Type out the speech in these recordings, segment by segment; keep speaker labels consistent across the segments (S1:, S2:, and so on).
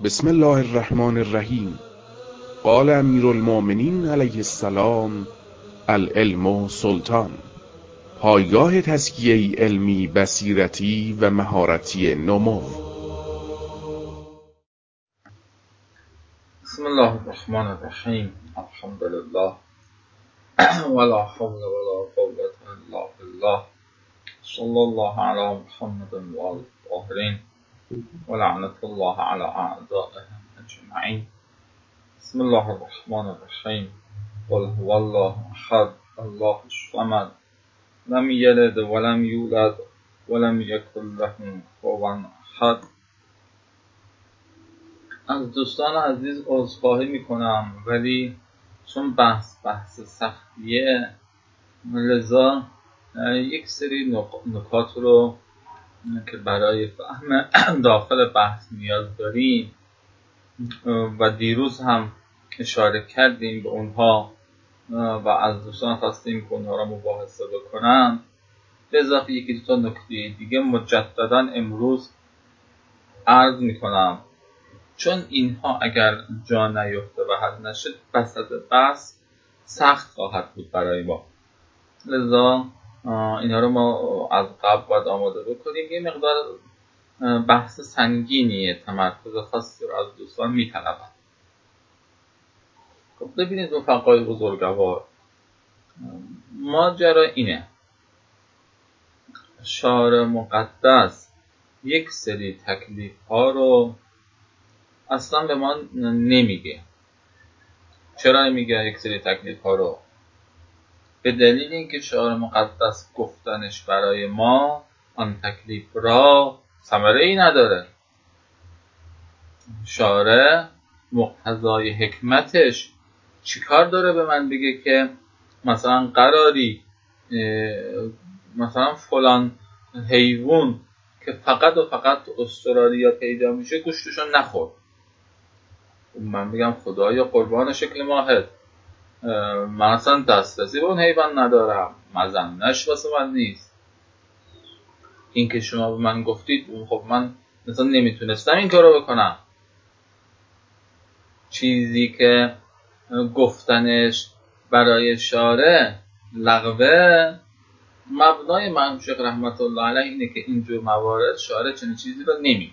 S1: بسم الله الرحمن الرحیم. قال امیر المؤمنین علیه السلام: العلم سلطان. پایگاه تزکیه علمی، بصیرتی و مهارتی نمو.
S2: بسم الله الرحمن الرحیم. الحمد لله ولا حول ولا قوة الا بالله. صلی الله علی محمد و آل الطاهرین و لعنت الله علی اعدائهم اجمعین. بسم الله الرحمن الرحیم. قل هو الله احد الله الصمد لم یلد ولم یولد ولم یکن له کفوا احد. از دوستان عزیز عذرخواهی میکنم، ولی چون بحث سختیه، لذا یک سری نکات رو که برای فهم داخل بحث نیاز داریم و دیروز هم اشاره کردیم به اونها و از دوستان خواستیم که اونها را مباحثه بکنم، به اضافه یکی دو تا نکته دیگه مجددا امروز عرض میکنم، چون اینها اگر جا نیفته و حل نشد وسط بحث سخت خواهد بود برای ما. لذا اینها رو ما از قبل باید آماده بکنیم. یه مقدار بحث سنگینیه، تمرکز خاصی رو از دوستان میطلبن. خب ببینید رفقای بزرگوار، ماجرا اینه: شارع مقدس یک سری تکلیف ها رو اصلا به ما نمیگه. چرا نمیگه یک سری تکلیف ها رو؟ به دلیل اینکه شارع مقدس گفتنش برای ما آن تکلیف را ثمره ای نداره. شارع مقتضای حکمتش چیکار داره به من بگه که مثلا قراری مثلا فلان حیوان که فقط و فقط تو استرالیا پیدا میشه گوشتشو نخور؟ من میگم خدایا قربان شکل ماهت، من اصلا دسترسی به اون حیوان ندارم، مزنش واسه من نیست. این که شما به من گفتید، خب من مثلا نمیتونستم این کارو بکنم. چیزی که گفتنش برای شارع لغوه، مبنای مرحوم شیخ رحمت الله علیه اینه که اینجور موارد شارع چنین چیزی رو نمیگه.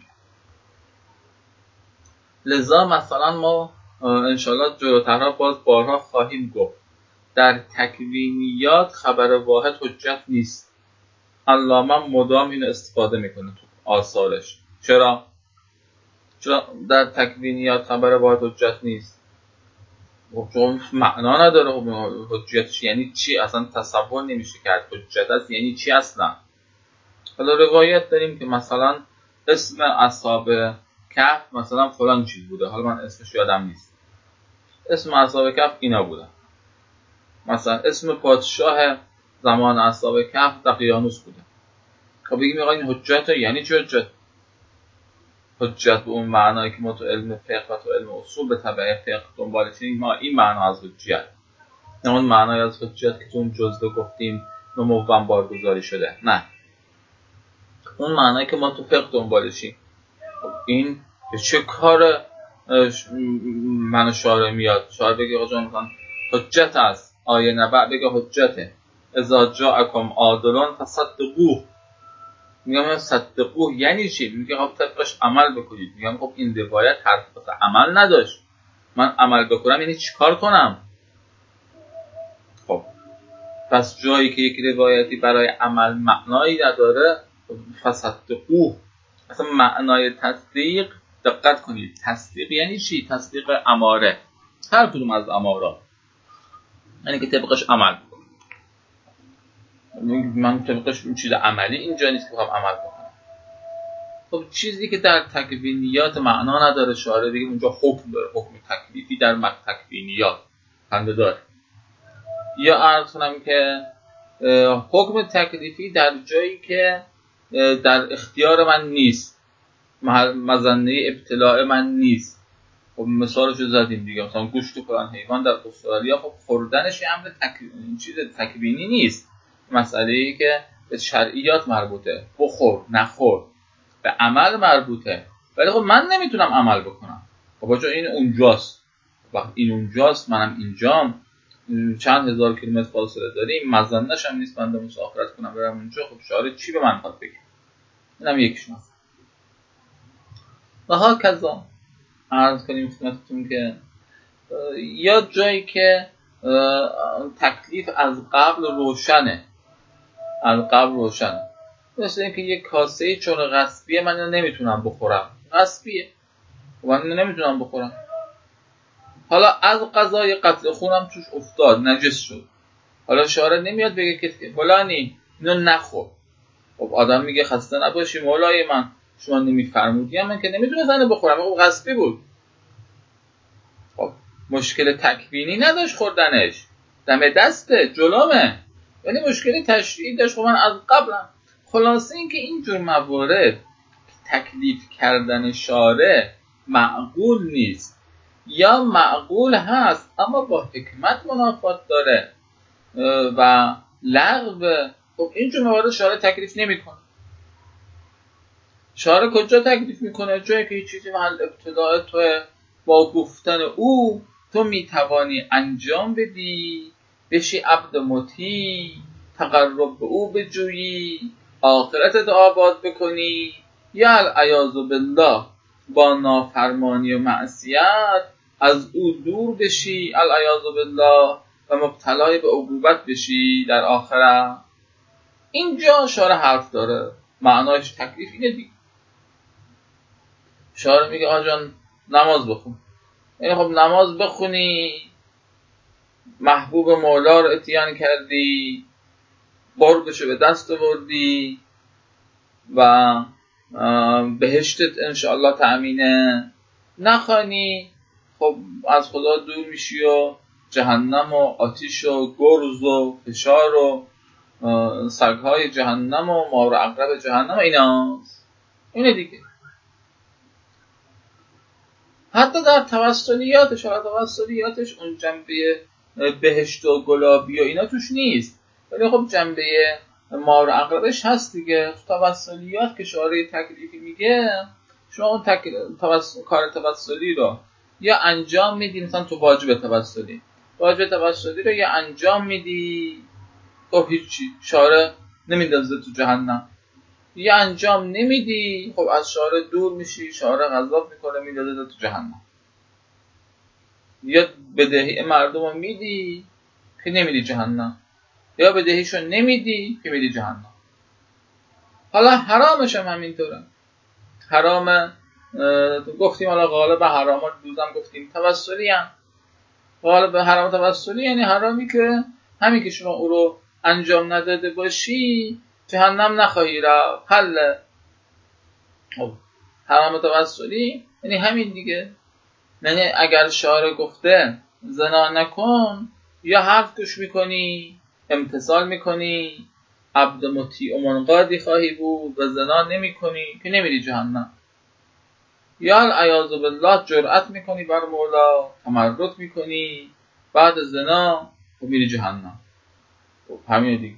S2: لذا مثلا ما انشالله جلوترها بارها خواهیم گفت در تکوینیات خبر واحد حجت نیست. علامه مدام اینو استفاده میکنه تو آثارش. چرا در تکوینیات خبر واحد حجت نیست؟ چون معنا نداره. حجتش یعنی چی؟ اصلا تصور نمیشه کرد حجت است یعنی چی اصلا. حالا روایت داریم که مثلا اسم اصحاب کهف مثلا فلان چیز بوده، حالا من اسمش یادم نیست. اسم اصحاب کهف اینا بوده. مثلا اسم پادشاه زمان اصحاب کهف دقیانوس بوده. خب بگیم آقا این حجت یعنی چی حجت؟ حجت به اون معنایی که ما تو علم فقه و تو علم اصول به تبع فقه دنبالشیم، ما این معنا از حجت، نه اون معنای از حجت که تو اون جزوه گفتیم نموون بارگذاری شده، نه اون معنایی که ما تو فقه دنبالشیم. این به چه کار من شارع میاد؟ شارع بگه آقا جان مثلا حجت است، آیه نبع بگه حجته، اذا جاءکم عادل فصدقوه. میگم صدقوه یعنی چی؟ میگه خب طبقش عمل بکنید. میگم خب این روایت حرف واسه عمل نداشت، من عمل بکنم یعنی چیکار کنم؟ خب پس جایی که یک روایتی برای عمل معنایی نداره، فصدقوه. اصلا معنای تصدیق، دقت کنید، تصدیق یعنی چی؟ تصدیق اماره، هر کدوم از امارات، یعنی که طبقش عمل بکنم. من طبقش این چیز عملی اینجا نیست که بخوام عمل بکنم. خب چیزی که در تکوینیات معنا نداره، شارع دیگه اونجا حکم داره، حکم تکلیفی در تکوینیات خنده داره. یا عرض کنم که حکم تکلیفی در جایی که در اختیار من نیست، مظنه ابتلاع من نیست. خب مثالشو زدیم دیگه، مثلا گوشت فلان حیوان در استرالیا، خب خوردنش امر چیز تکوینی نیست، مسئله‌ای که به شرعیات مربوطه، بخور نخور به عمل مربوطه. ولی خب من نمیتونم عمل بکنم. بابا جان این اونجاست، وقت این اونجاست منم اینجام، چند هزار کیلومتر فاصله داریم، مزنش هم نیست بنده مسافرت کنم برم اونجا، خب شارع چی به من خواد بگه؟ اینم یکیش مثلا. و ها کذا عرض کنیم خدمتتون که یا جایی که تکلیف از قبل روشنه، مثل اینکه یک کاسه چون غصبیه من اینو نمیتونم بخورم، غصبیه من اینو نمیتونم بخورم، حالا از قضای قتل خونم توش افتاد نجس شد، حالا شارع نمیاد بگه که فلانی اینو نخور. خب آدم میگه خسته نباشی مولای من، شما نمیفرمودی من که نمیتونستم اینو بخورم، خب غصبی بود. خب مشکل تکوینی نداشت خوردنش، دم دسته جلومه، یعنی مشکل تشریعی داشت. خب من از قبلم. خلاصه این که اینجور موارد تکلیف کردن شارع معقول نیست، یا معقول هست اما با حکمت منافات داره و لغو. خب اینجور موارد شارع تکلیف نمیکنه. شارع کجا تکلیف میکنه؟ جایی که چیزی محل ابتداء توه، با گفتن او تو میتوانی انجام بدی، بشی عبد مطیع، تقرب به او بجویی، آخرتت آباد بکنی، یا العیاذ بالله با نافرمانی و معصیت از او دور بشی العیاذ بالله و مبتلای به عقوبت بشی در آخرت. اینجا شارع حرف داره، معنایش تکلیف اینه دیگه. شارع میگه آجان نماز بخون، یعنی خب نماز بخونی محبوب مولا رو اتیان کردی، قربشو به دست آوردی و بهشتت انشاءالله تأمینه. نخوانی خب از خدا دور میشی و جهنم و آتیش و گرز و فشار و سگهای جهنم و مار و عقرب جهنم اینه دیگه. حتی در توسلیاتش اون جنبه بهشت و گلابی و اینا توش نیست، ولی خب جنبه مار و عقربش هست دیگه. توسلیات که شارع تکلیفی میگه شما اون کار توسلی رو یا انجام میدی، مثلا تو واجب توسلی رو یا انجام میدی، خب هیچی شارع نمیندازه تو جهنم، یا انجام نمیدی خب از شارع دور میشی، شارع غضب میکنه میندازه تو جهنم. یا بدهی مردم رو میدی که نمیدی جهنم، یا بدهیشو نمیدی که میدی جهنم. حالا حرامش هم همینطوره. حرام گفتیم، حالا غالب حرامات روزم گفتیم توسلی هم. غالب حرام توسلی یعنی حرامی که همین که شما او رو انجام نداده باشی جهنم نخواهی رفت. حل حرام توسلی یعنی همین دیگه. یعنی اگر شارع گفته زنا نکن، یا حرف گوش میکنی، امتثال میکنی، عبد مطیع و منقادی خواهی بود و زنا نمیکنی که نمیری جهنم، یا العیاذ بالله جرأت میکنی بر مولا، تمرد میکنی، بعد زنا و میری جهنم. همین دیگه.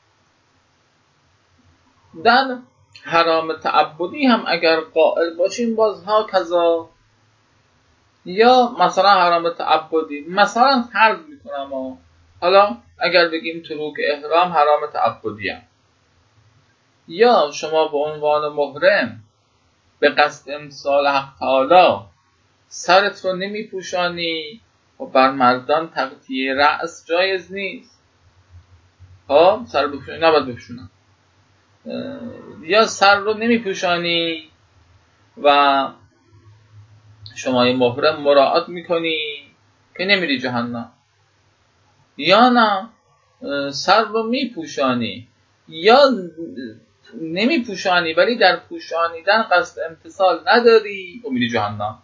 S2: در حرام تعبدی هم اگر قائل باشیم بازها کذا، یا مثلا حرام تعبدی مثلا فرض میکنم حالا اگر بگیم تروک احرام حرام تعبدی هم، یا شما به عنوان محرم به قصد امسال حق تعالی سرت رو نمی پوشانی و بر مردان تغطیه رأس جایز نیست. سر بپوشانی نباید بپوشونن، یا سر رو نمی پوشانی و شما محرم مراعات میکنی که نمیری جهنم، یا نه سر رو میپوشانی یا نمیپوشانی ولی در پوشانیدن قصد امتثال نداری و میری جهنم.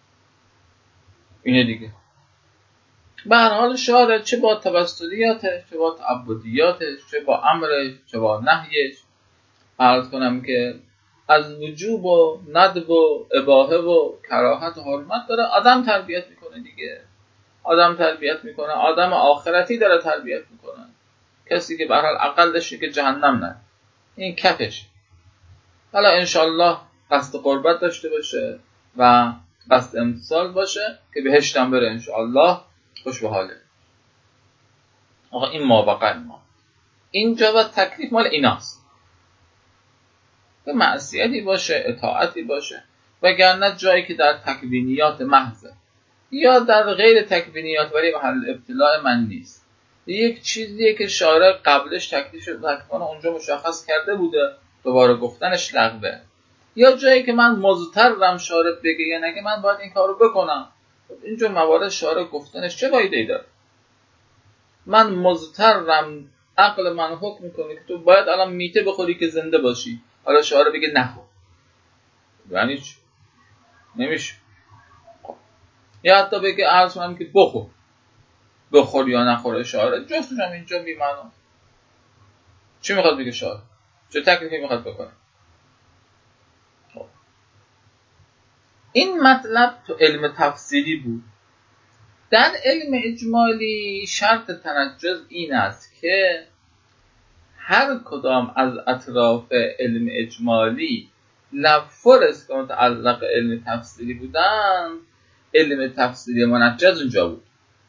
S2: اینه دیگه. به هر حال شارع چه با توسلیاتش، چه با تعبدیاتش، چه با امرش، چه با نهیش، عرض کنم که از وجوب و ندب و اباحه و کراهت و حرمت داره آدم تربیت میکنه دیگه. آدم آخرتی داره تربیت میکنه. کسی که به هر حال عقلش که جهنم نه، این کفش. حالا انشالله قصد قربت داشته باشه و قصد امتصال باشه که بهشتم بره انشاءالله، خوش به حاله. آقا این مابقه ما اینجا و تکلیف مال ایناست، به معصیتی باشه، اطاعتی باشه، وگرنه جایی که در تکوینیات محضه یا در غیر تکوینیات ولی محل ابتلاع من نیست، یک چیزیه که شارع قبلش تکلیف اونجا مشخص کرده بوده، دوباره گفتنش لغوه. یا جایی که من مضطرم شارع بگه یا نگه من باید این کارو بکنم، اینجا موارد شارع گفتنش چه فایده‌ای داره؟ من مضطرم، عقل من حکم میکنه که تو باید الان میته بخوری که زنده باشی، حالا شارع بگه نخور، یعنی چی؟ نمیشه. یا حتی بگه عرض کنم که بخور یا نخور، شارع جفتش هم اینجا بی‌معنی. چی میخواد بگه شارع؟ چه تکلیفی میخواد بکنه؟ این مطلب تو علم تفسیری بود. در علم اجمالی شرط تنجز این است که هر کدام از اطراف علم اجمالی لفظ که متعلق علم تفسیری بودن، علم تفسیری منجز اونجا بود.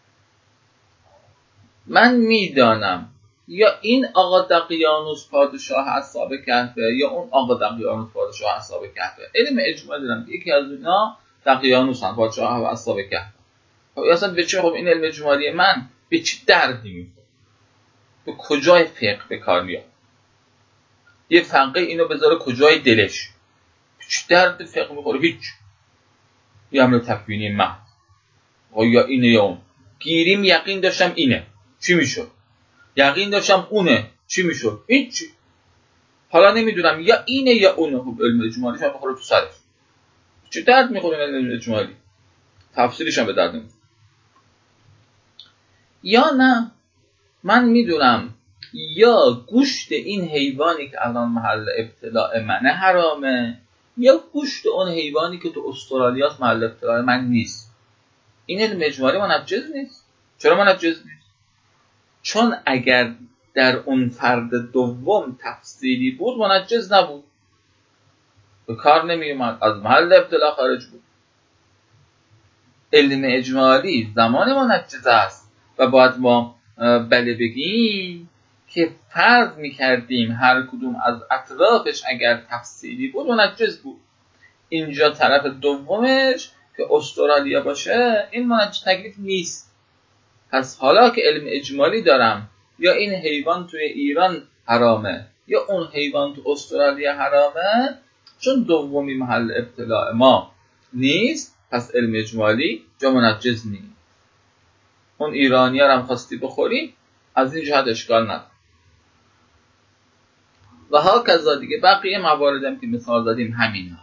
S2: من میدانم یا این آقا دقیانوس پادشاه اصحاب کهفه یا اون آقا دقیانوس پادشاه اصحاب کهفه. علم اجمالی دارم یکی از اینا دقیانوس هم پادشاه اصحاب کهفه. خب اصلا به چه؟ خب این علم اجمالی من به چه دردی میخوره؟ به کجای فقه به کار میاد؟ یه فقه اینو بذاره کجای دلش؟ به چه درد فقه میخوره؟ هیچ. یه عمل تکوینی محض، یا اینه یا اون. گیریم یقین داشتم اینه، چی میشد؟ یقین داشتم اونه، چی میشد؟ هیچ. حالا نمیدونم یا اینه یا اونه. خب علم اجمالیش هم بخوره تو سرش، چه درد میخوره علم اجمالی؟ تفسیرش هم به درد نمیخوره. یا نه من میدونم یا گوشت این حیوانی که الان محل ابتلاع منه حرامه، یا گوشت اون حیوانی که تو استرالیا محل ابتلاع من نیست. این علم اجمالی منجز نیست. چرا منجز نیست؟ چون اگر در اون فرد دوم تفصیلی بود منجز نبود، به کار نمی اومد، از محل ابتلاع خارج بود. علم اجمالی زمان منجز است و باید ما بله بگیم که فرض می‌کردیم هر کدوم از اطرافش اگر تفصیلی بود منجز بود. اینجا طرف دومش که استرالیا باشه این منجز تکلیف نیست. پس حالا که علم اجمالی دارم یا این حیوان توی ایران حرامه یا اون حیوان تو استرالیا حرامه، چون دومی محل ابتلاع ما نیست، پس علم اجمالی جا منجز نیست. اون ایرانی ها هم خواستی بخوری، از این جهت اشکال نداره. و ها کذا دیگه بقیه مواردم که مثال زدیم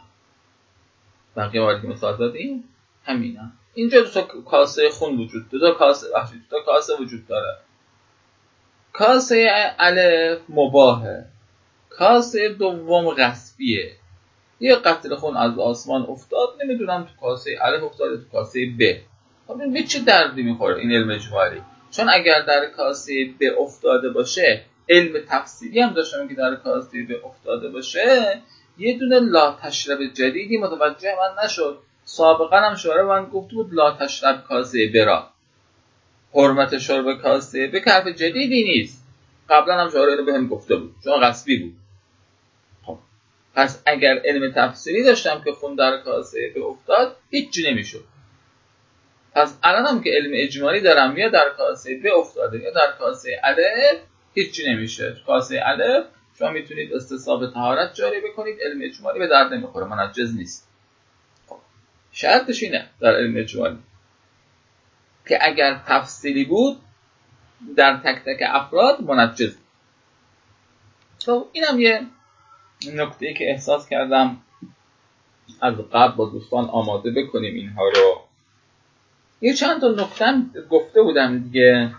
S2: همینا. اینجا دو تا کاسه خون وجود داره، دو تا کاسه وجود داره. کاسه الف مباهه، کاسه دوم غصبیه. یه قطره خون از آسمان افتاد، نمیدونم تو کاسه الف افتاده تو کاسه ب. خب این به چه دردی میخوره این علم اجمالی؟ چون اگر در کاسه ب افتاده باشه، علم تفصیلی هم داشتم که در کاسه ب افتاده باشه، یه دونه لا تشرب جدیدی متوجه من نشد. سابقا هم شارع من گفته بود لا تشرب کاسه ب را، حرمت شرب کاسه ب حرف جدیدی نیست. قبلا هم شارع اینو بهم گفته بود، چون غصبی بود. خب پس اگر علم تفصیلی داشتم که خون در کاسه ب افتاد، هیچی نمیشد. پس الان هم که علم اجمالی دارم یا در کاسه ب افتاده یا در کاسه الف، هیچی نمیشه. تو کاسه الف شما میتونید استصحاب طهارت جاری بکنید، علم اجمالی به درد نمیخوره، منجز نیست. شرطش اینه در علم اجمالی که اگر تفصیلی بود در تک تک افراد منجز. خب اینم یه نکته‌ای که احساس کردم از قبل با دوستان آماده بکنیم اینها رو. یه چند تا نکته گفته بودم دیگه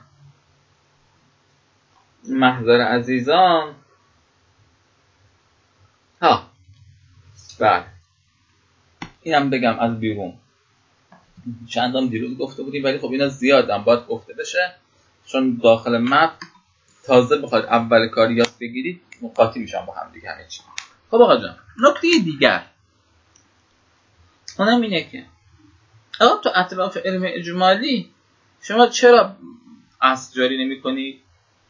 S2: محضر عزیزان. بله اینم بگم از بیرون. چندم دیروز گفته بودیم ولی خب اینا زیادم باید گفته بشه، چون داخل متن تازه بخواید اول کار یاد بگیرید مقاطی میشن با هم دیگه همه چی. خب آقا جان، نکته دیگر اونم اینه که اما تو اطراف علم اجمالی شما چرا اصل جاری نمی کنید؟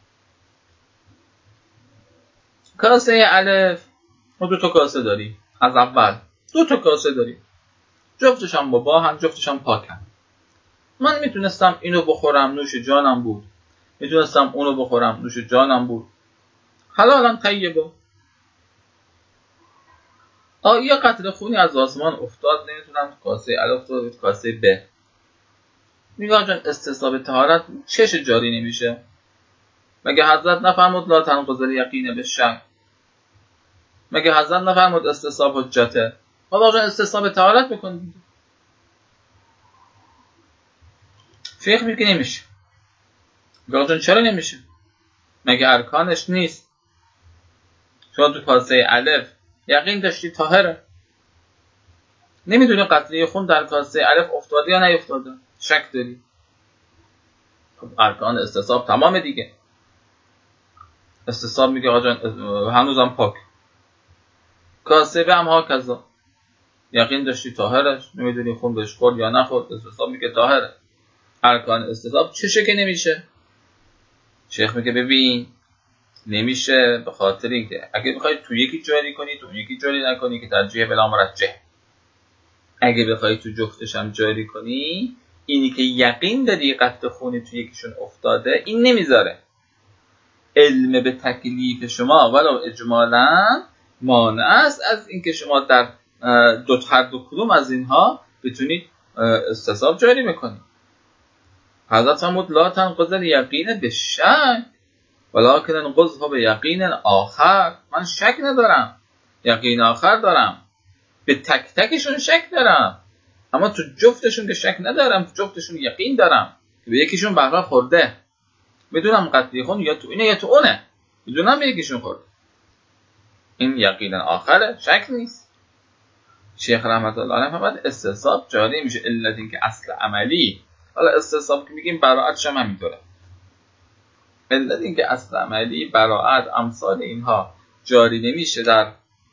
S2: کاسه الف ما 2 تا کاسه داریم. از اول 2 تا کاسه داریم، جفتشان مباحن، جفتشان پاکن. من میتونستم اینو بخورم، نوش جانم بود، میتونستم اونو بخورم، نوش جانم بود، حلالم طیبه. یه قطره خونی از آسمان افتاد، نمیتونم کاسه الف افتاد کاسه ب. میگم جان استصحاب طهارت چش جاری نمیشه؟ مگه حضرت نفرمود لا تنقض الیقین بالشک؟ مگه حضرت نفرمود استصحاب حجته؟ حالا جان استصحاب طهارت بکنید. فقه میگه نمیشه. جان چرا نمیشه؟ مگه ارکانش نیست؟ شما تو کاسه الف یقین داشتی طاهره، نمیدونی قطره خون در کاسه الف افتاده یا نیفتاده، شک داری. خب ارکان استصحاب تمام دیگه. استصحاب میگه آقا جان هنوزم پاک. کاسه به هم ها کذا، یقین داشتی طاهرش، نمیدونی خون بهش خورد یا نخورد، استصحاب میگه طاهره. ارکان استصحاب چشه که نمیشه؟ شیخ میگه ببین نمیشه به خاطر اینکه اگه بخوای تو یکی جاری کنی تو یکی جاری نکنی که ترجیح بلا مرجح، اگه بخوای تو جفتش هم جاری کنی، اینی که یقین داری قطره خونی تو یکیشون افتاده این نمیذاره. علم به تکلیف شما ولو اجمالا مانع است از اینکه شما در هر دو کدوم از اینها بتونید استصحاب جاری میکنید. حضرت فرمود لا تنقض الیقین بالشک ولکن انقضها بیقین آخر. من شک ندارم، یقین آخر دارم، به تک تکشون شک دارم، اما تو جفتشون که شک ندارم، تو جفتشون یقین دارم که به یکیشون بهره خورده. میدونم قطعی خون یا تو اینه یا تو اونه، میدونم به یکیشون خورده. این یقین آخره، شک نیست. شیخ رحمت الله علیه فرمود استصحاب جاری میشه علت این که اصل عملی، حالا استصحاب که میگیم براءتش هم همینطوره، علت این که اصل عملی براءت امثال اینها جاری نمیشه در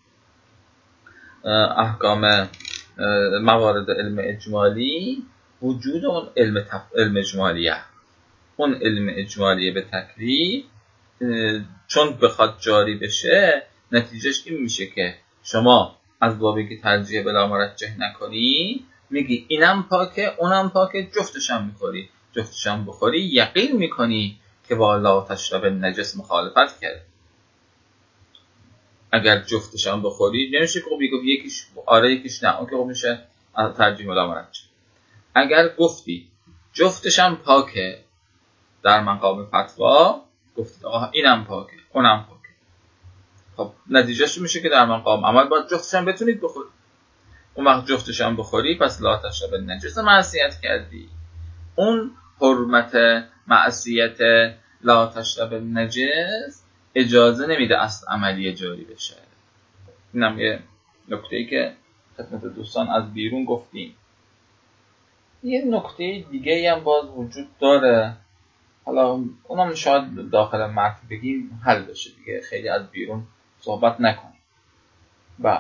S2: احکام موارد علم اجمالی، وجود اون علم اجمالیه. اون علم اجمالیه به تکلیف چون بخواد جاری بشه نتیجهش این میشه که شما از بابی که ترجیح بلا مرجح نکنی میگی اینم پاکه اونم پاکه، جفتشم میخوری، جفتشم بخوری یقین میکنی که با لا تشرب نجس مخالفت کرد. اگر جفتشم بخوری نمیشه که یکیش آره یکیش نه، اون که میشه ترجیح بلا مرجح. اگر گفتی جفتشم پاکه در مقام فتوا، گفتید آها اینم پاکه اونم پاکه، خب نتیجهش میشه که در مقام عمل باید جفتشم بتونید بخورید. اون وقت جفتشم بخوری پس لا تشرب نجس معصیت کردی. اون حرمت معصیت لا تشرب نجس اجازه نمیده اصل عملی جاری بشه. اینم یه نکته‌ای که خدمت دوستان از بیرون گفتیم. یه نکته دیگه هم باز وجود داره، حالا اونم شاید داخل متن بگیم حل بشه دیگه، خیلی از بیرون صحبت نکنیم. و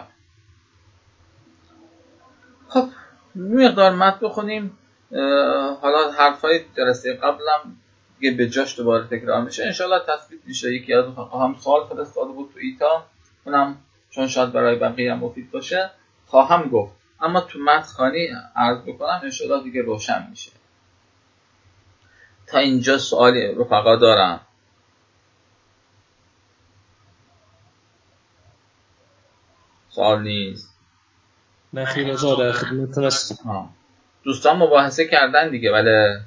S2: خب مقدار متن بخونیم، حالا حرفای جلسه قبلم یه به جاش دوباره تکرار میشه، انشالله تثبیت میشه. یکی از هم سوال فرستاده بود تو ایتا، اونم چون شاید برای بقیه هم مفید باشه خواهم گفت، اما تو متن خانی عرض بکنم انشالله دیگه روشن میشه. تا اینجا سوالی رفقا دارم؟ سوال نیست؟
S3: نه خیلی رضا در خدمتتون هستم.
S2: دوستان مباحثه کردن دیگه بله؟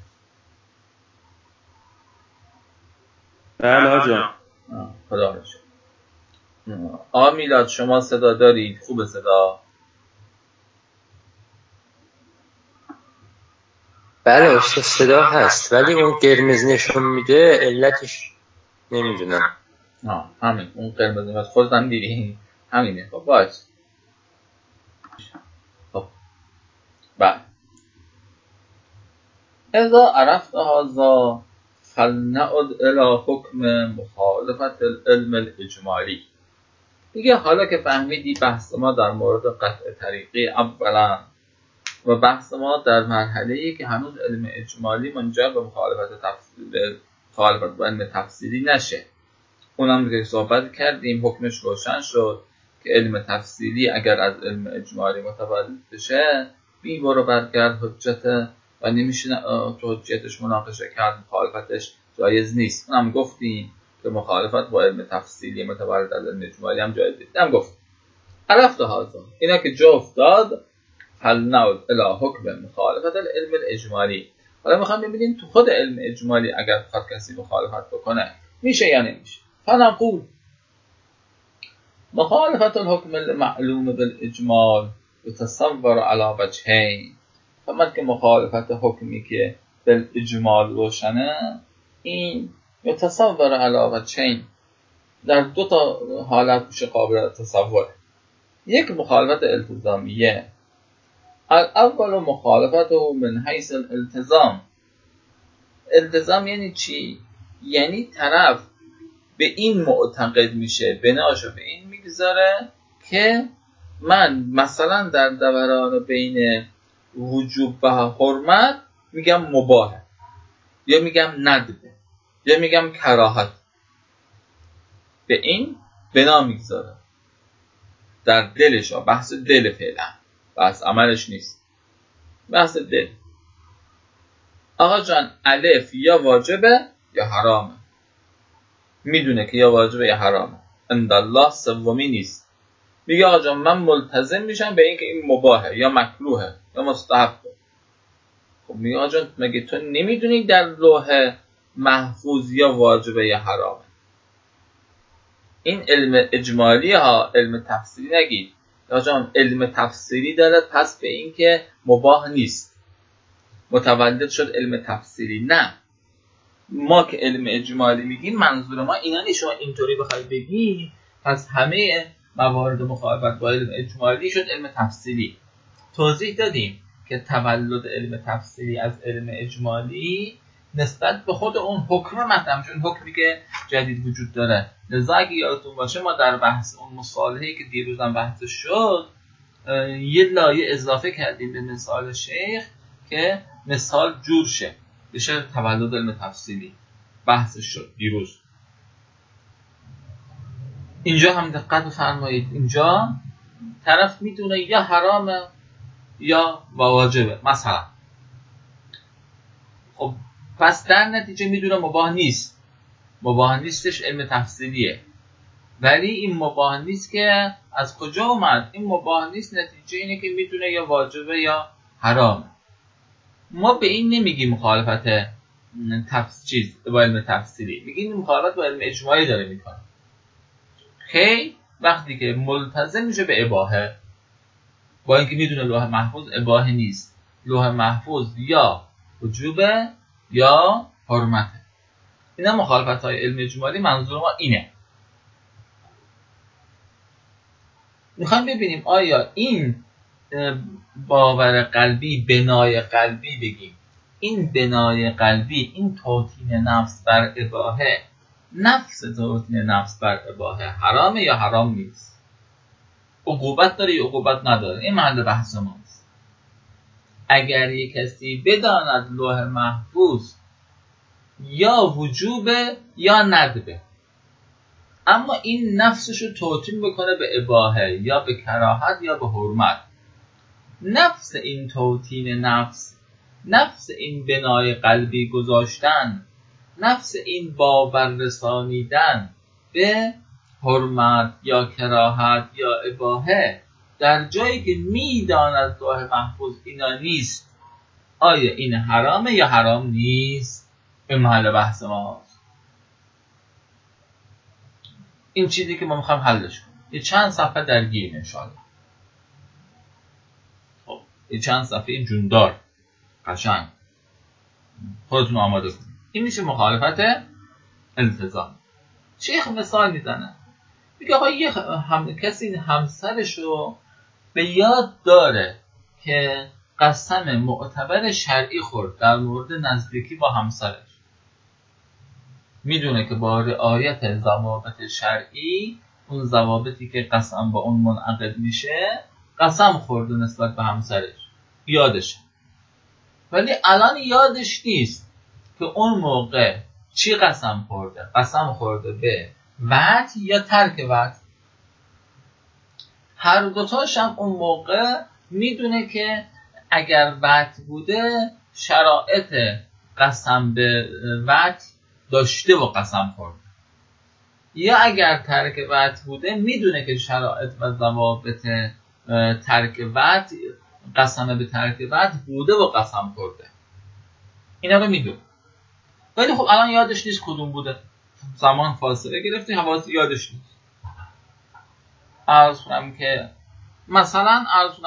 S3: بله آجا.
S2: خدا رو شکر. آقا میلاد شما صدا دارید؟ خوبه صدا؟
S4: بله استاد صدا هست، ولی اون قرمز نشون میده علتش نمیدونم.
S2: همین اون قرمز نشون خودتم دیدی همینه. خب باش. خب بعد اذا عرفت هذا فلنعد الى حکم مخالفت العلم الاجمالی. دیگه حالا که فهمیدی بحث ما در مورد قطع طریقی اولا و بحث ما در مرحله‌ای که هنوز علم اجمالی منجر به مخالفت با علم تفصیلی نشه. اونم که صحبت کردیم حکمش روشن شد که علم تفصیلی اگر از علم اجمالی متولد بشه بی برو برگرد حجته و نمیشه تو حجتش مناقشه کرد، مخالفتش جایز نیست. اونم گفتیم که مخالفت با علم تفصیلی متولد از علم اجمالی هم جایز نیست. هم گفتیم عرفت هذا اینا که جا افتاد هل نعود الی حکم مخالفت علم الاجمالی. حالا میخوام ببینیم تو خود علم اجمالی اگر بخواد کسی مخالفت بکنه میشه یا نمیشه. فنقول مخالفت الحکم المعلوم بالاجمال يتصور على وجهين. فرمود که مخالفت حکمی که بالاجمال روشنه این يتصور على وجهين در دو تا حالت میشه قابل تصور. یک مخالفت التزامیه. الاول مخالفته من حیث الالتزام. التزام یعنی چی؟ یعنی طرف به این معتقد میشه، بناشو به این میگذاره که من مثلا در دوران بین وجوب و حرمت میگم مباهه یا میگم ندبه یا میگم کراهت، به این بنا میگذاره در دلش. بحث دل فعلا، بحث عملش نیست، بحث دل. آقا جان الف یا واجبه یا حرامه، میدونه که یا واجبه یا حرامه، عند الله سومی نیست. میگه آقا جان من ملتزم میشم به این که این مباهه یا مکروهه یا مستحبه. خب میگه آقا جان مگه تو نمیدونی در لوح محفوظ یا واجبه یا حرامه؟ این علم اجمالی ها، علم تفسیری نگید. آقا جان علم تفسیری داره پس به این که مباه نیست متولد شد علم تفسیری. نه، ما که علم اجمالی میگیم منظور ما اینا نیست. شما اینطوری بخوای بگی پس همه موارد مخالفت با علم اجمالی شد علم تفسیری. توضیح دادیم که تولد علم تفسیری از علم اجمالی نسبت به خود اون حکم مطلب، چون حکمی که جدید وجود داره. لذا اگه یادتون باشه ما در بحث اون مصالحه‌ای که دیروزم بحث شد یه لایه اضافه کردیم به مثال شیخ که مثال جور شه بشه تولد علم تفصیلی. بحثش شد دیروز. اینجا هم دقت بفرمایید، اینجا طرف میدونه یا حرامه یا واجبه مثلا. خب پس در نتیجه میدونه مباح نیست. مباح نیستش علم تفصیلیه. ولی این مباح نیست که از کجا اومد؟ این مباح نیست نتیجه اینه که میدونه یا واجبه یا حرامه. ما به این نمیگیم مخالفت با علم تفسیری، میگیم مخالفت با علم اجمالی داره میکنه. خیلی وقتی که ملتزم میشه به اباحه، با اینکه میدونه لوح محفوظ اباحه نیست، لوح محفوظ یا وجوبه یا حرمته. اینا مخالفت های علم اجمالی. منظور ما اینه. میخوایم ببینیم آیا این باور قلبی، بنای قلبی بگیم، این بنای قلبی، این توطین نفس بر اباحه، نفس توطین نفس بر اباحه حرامه یا حرام نیست؟ عقوبت داره یا عقوبت نداره؟ این محل بحث ماست. اگر یک کسی بداند لوح محفوظ یا وجوبه یا ندبه، اما این نفسشو توطین بکنه به اباحه یا به کراهت یا به حرمت، نفس این توطین نفس، نفس این بنای قلبی گذاشتن، نفس این باور رسانیدن به حرمت یا کراهت یا اباحه در جایی که میداند لوح محفوظ اینا نیست، آیا این حرامه یا حرام نیست؟ به محل بحث ماست. این چیزی که ما میخوایم حلش کنیم. یه چند صفحه درگیریم انشاءالله. خب یه چند صفحه جوندار قشنگ خودتون آماده کنید. این میشه مخالفت التزام. شیخ مثال میزنه، میگه آقا یه کسی همسرشو به یاد داره که قسم معتبر شرعی خورد در مورد نزدیکی با همسرش. میدونه که با رعایت ضوابط شرعی، اون ضوابطی که قسم با اون منعقد میشه، قسم خورده نسبت به همسرش. یادشه، ولی الان یادش نیست که اون موقع چی قسم خورده. قسم خورده به وعد یا ترک وعد. هر دوتاش هم اون موقع میدونه که اگر وعد بوده شرایط قسم به وعد داشته و قسم خورده، یا اگر ترک وعد بوده میدونه که شرایط و ضوابط ترک وعد، قسم به ترک وعد بوده و قسم خورده. اینا رو میدونه، ولی خب الان یادش نیست کدوم بوده. زمان فاصله گرفته، حواس یادش نیست. عرض کنم که مثلا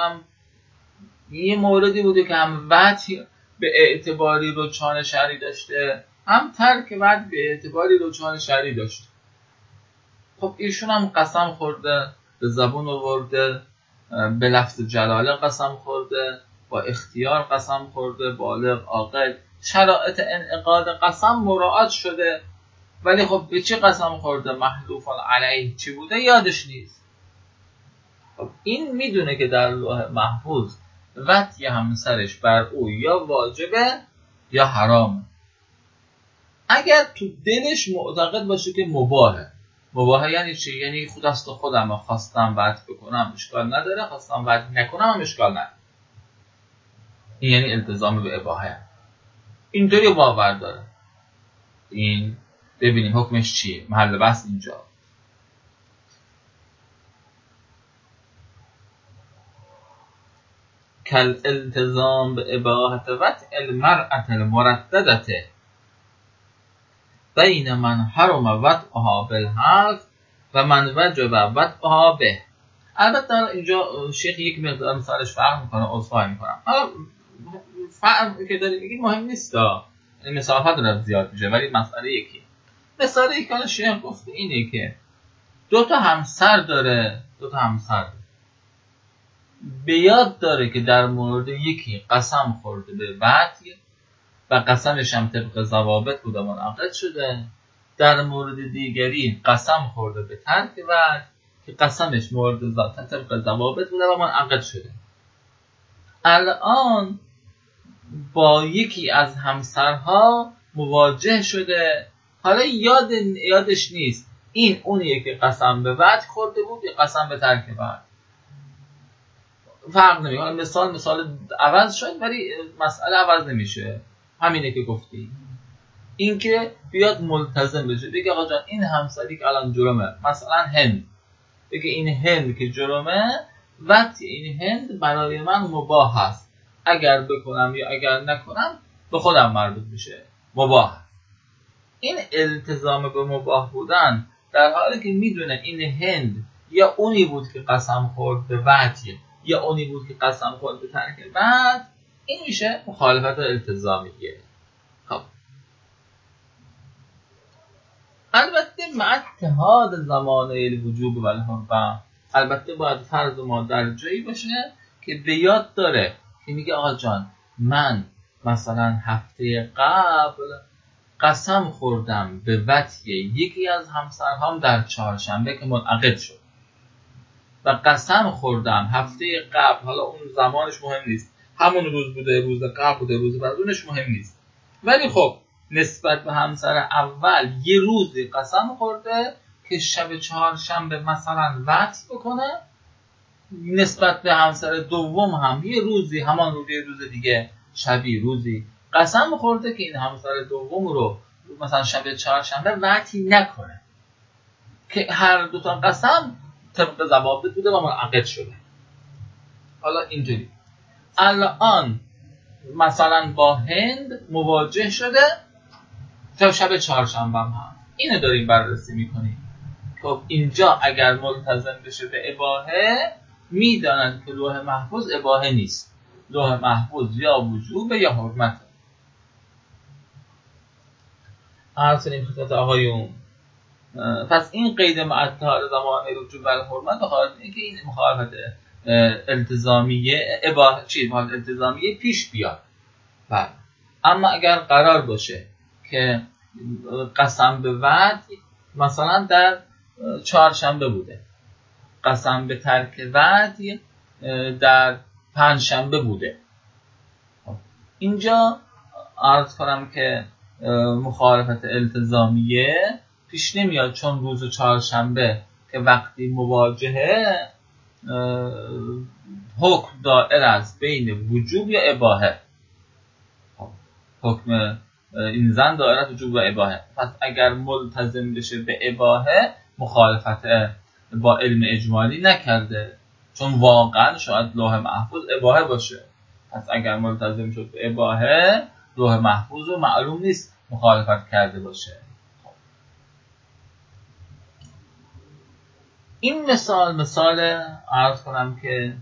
S2: یه موردی بوده که هم وعد به اعتباری رجحان شرعی داشته، هم ترک وعد به اعتباری رجحان شرعی داشته. خب ایشون هم قسم خورده، به زبون آورده، به لفظ جلاله قسم خورده، با اختیار قسم خورده، بالغ عاقل، شرایط انعقاد قسم مراعات شده، ولی خب به چی قسم خورده، محلوف علیه چی بوده یادش نیست. خب این میدونه که در لوح محفوظ وطی همسرش بر او یا واجبه یا حرامه. اگر تو دلش معتقد باشه که مباهه یعنی چی؟ یعنی خود است خودم خواستم وعد بکنم اشکال نداره، خواستم وعد نکنم هم اشکال نداره. این یعنی التزام به اباحه. اینطوری باور داره. این ببینیم حکمش چیه، محل بحث اینجا. کل التزام به اباحت وطع المرأة المرددته بین من حرم وطعها بالحلف و من وجب وطعها به. البته اینجا شیخ یک مقدار مثالش فرق میکنه، عذرخواهی میکنم. فرق که داری میگی مهم نیست، مثال ها داره زیاد میشه، ولی مسئله یکی. مثال یکی که شیخ گفته اینه که دو تا همسر داره، به یاد داره که در مورد یکی قسم خورده به وعد و قسمش هم طبق ضوابط بوده منعقد شده، در مورد دیگری قسم خورده به ترک وعد که قسمش مورد طبق ضوابط بوده و منعقد شده. الان با یکی از همسرها مواجه شده، حالا یادش نیست این اونیه که قسم به وعد خورده بود یا قسم به ترک وعد. فرق نمیکنه، مثال عوض شد ولی مسئله عوض نمیشه. همینه که گفتی، این که بیاد ملتزم بشه، بگه آقا جان این همسری که الان جرمه، مثلا هند، بگه این هند که جرمه، وقتی این هند برای من مباح هست، اگر بکنم یا اگر نکنم به خودم مربوط میشه، مباح هست. این التزام به مباح بودن در حالی که میدونه این هند یا اونی بود که قسم خورد به وعدیه یا اونی بود که قسم خورد به ترک وعد، این میشه مخالفت التزامیه. خب البته مع اتحاد زمانه الوجوب و الحرمه، البته باید فرض ما در جایی باشه که به یاد داره که میگه آقا جان من مثلا هفته قبل قسم خوردم به وطی یکی از همسرهام در چهارشنبه که منعقد شد و قسم خوردم هفته قبل، حالا اون زمانش مهم نیست، همون روز بوده، روز قبل بوده، روز بعد اونش مهم نیست، ولی خب نسبت به همسر اول یه روزی قسم خورده که شب چهارشنبه مثلا وطی بکنه، نسبت به همسر دوم هم یه روزی همان روز دیگه شبی روزی قسم خورده که این همسر دوم رو مثلا شب چهارشنبه وطی نکنه، که هر دو تا قسم طبق ضوابط بوده و منعقد شده. حالا اینجوری الان مثلا با هند مواجه شده تا شب چهارشنبه هم اینو داریم بررسی میکنیم. خب اینجا اگر ملتزم بشه به اباحه، میدانند که لوح محفوظ اباحه نیست، لوح محفوظ یا وجوب یا حرمت. حاصل خدمت آقایون، پس این قید مع اتحاد زمان الوجوب و الحرمت بخاطر اینکه این مخالفت التزامیه اباحه مخالفت التزامیه پیش بیاد. بله، اما اگر قرار باشه که قسم به وعد مثلا در چهارشنبه بوده، قسم به ترک وعد در پنجشنبه بوده، اینجا عرض کنم که مخالفت التزامیه پیش نمیاد، چون روز چهارشنبه که وقتی مواجهه حکم دائر است بین وجوب یا اباحه. حکم این زن دائرت وجوب و اباحه، پس اگر ملتزم بشه به اباحه مخالفت با علم اجمالی نکرده، چون واقعا شاید لوح محفوظ اباحه باشه. پس اگر ملتزم شد به اباحه، لوح محفوظ رو معلوم نیست مخالفت کرده باشه. این مثال عرض کنم که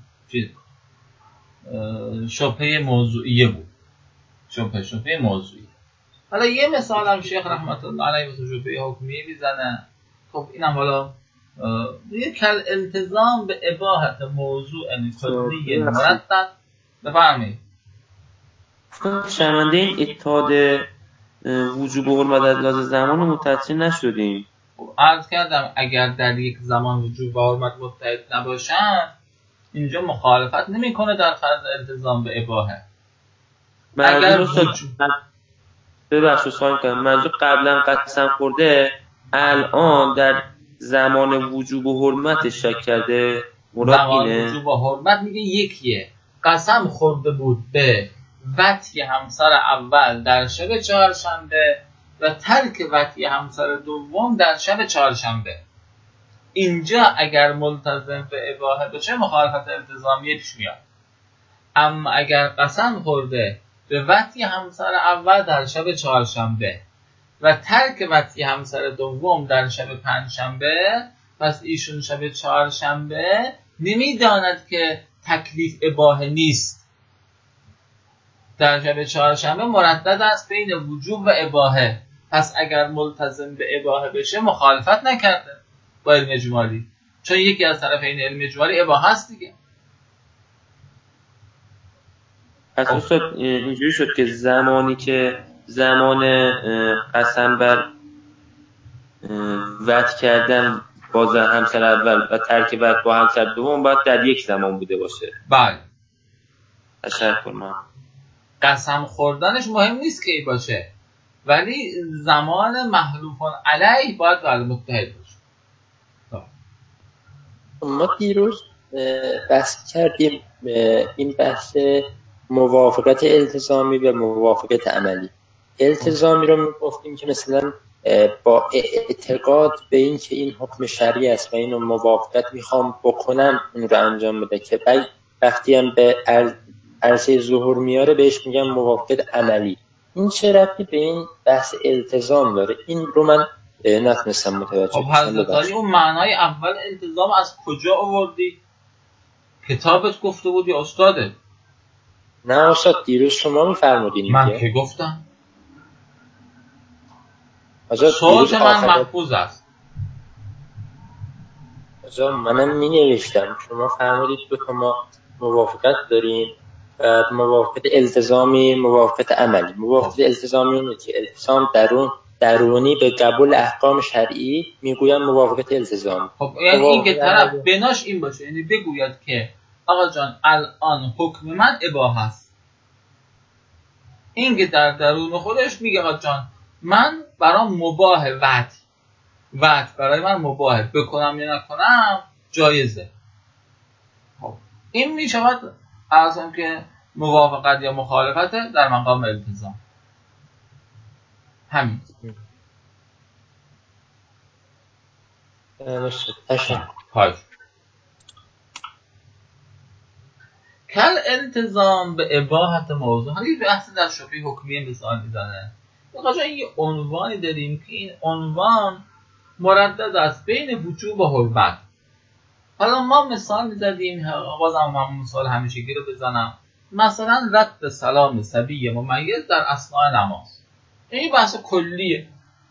S2: شبهه موضوعیه بود. شبهه موضوعی. حالا یه مثال هم شیخ رحمت الله علیه واسه شبهه حکمیه میزنه. خب اینم حالا یک التزام به اباحت موضوع کلی مرتب. بفرمایید.
S3: شرمنده این اتحاد وجوب و حرمت از لحاظ زمان متحد نشدیم.
S2: عرض کردم اگر در یک زمان وجوب و حرمت متحد نباشن، اینجا مخالفت نمیکنه در فرض التزام به اباحه. اگر
S3: ببخشید سوال کنم، منظور قبلا قسم خورده الان در زمان وجوب و حرمت شک کرده، مراد اینه؟
S2: وجوب و حرمت میگه یکیه. قسم خورده بود به وطی همسر اول در شب چهارشنبه و ترک وطی همسر دوم در شب چهارشنبه. اینجا اگر ملتزم به اباحه بشه مخالفت التزامیه پیش میاد. اما اگر قسم خورده به وطی همسر اول در شب چهارشنبه و ترک وطی همسر دوم در شب پنجشنبه، پس ایشون شب چهارشنبه نمیداند که تکلیف اباحه نیست. در شب چهارشنبه مردد است بین وجوب و اباحه. پس اگر ملتزم به اباحه بشه مخالفت نکرده با علم اجمالی، چون یکی از طرفین علم اجمالی اباحه است دیگه.
S3: پس استاد اینجوری شد که زمانی که زمان قسم بر وعده کردن با همسر اول و ترک وعده با همسر دوم باید در یک زمان بوده باشه.
S2: بله.
S3: تشکر. من
S2: قسم خوردنش مهم نیست کی باشه، ولی زمان محلوفان علیه باید در متحد باشه.
S4: ما دیروز بحث کردیم این بحث موافقت التزامی و موافقت عملی. التزامی رو میگفتیم که مثلا با اعتقاد به این که این حکم شرعی است و اینو موافقت میخوام بکنم اون رو انجام بده، که وقتی هم به عرصه ظهور میاره بهش میگم موافقت عملی. این چه ربطی به این بحث التزام داره؟ این رو من نتونستم متوجه بشم.
S2: حضرت علی اون معنای اول التزام از کجا آوردی؟ کتابت گفته بود یا استاده؟
S4: نه استاد، دیروز شما میفرمودین.
S2: من که گفتم
S4: صوت
S2: من محفوظ است.
S4: منم می نوشتم شما فرمودید دو تا ما موافقت داریم، موافقت التزامی، موافقت عملی. موافقت التزامی اونه که التزام درونی به قبول احکام شرعی میگویم موافقت التزامی.
S2: خب یعنی این که طرف بناش این باشه، یعنی بگوید که آقا جان الان حکم من اباحه است. این که در درون خودش میگه آقا جان من برام مباح وعد برای من مباح، بکنم یا نکنم جایزه. خب این میشود اصلا که موافقت یا مخالفت در مقام التزام. همین.
S4: تشکر.
S2: کل التزام به اباحت موضوع. حالا یه بحث در شبهه حکمیه مثال میزنه. بخاطر این یه عنوانی داریم که این عنوان مردد است بین وجوب و حرمت. حالا ما مثال میزدیم، بازم هم مثال همیشگی رو بزنم. مثلا رد سلام صبی ممیز در اثناء نماز. این بحث کلیه.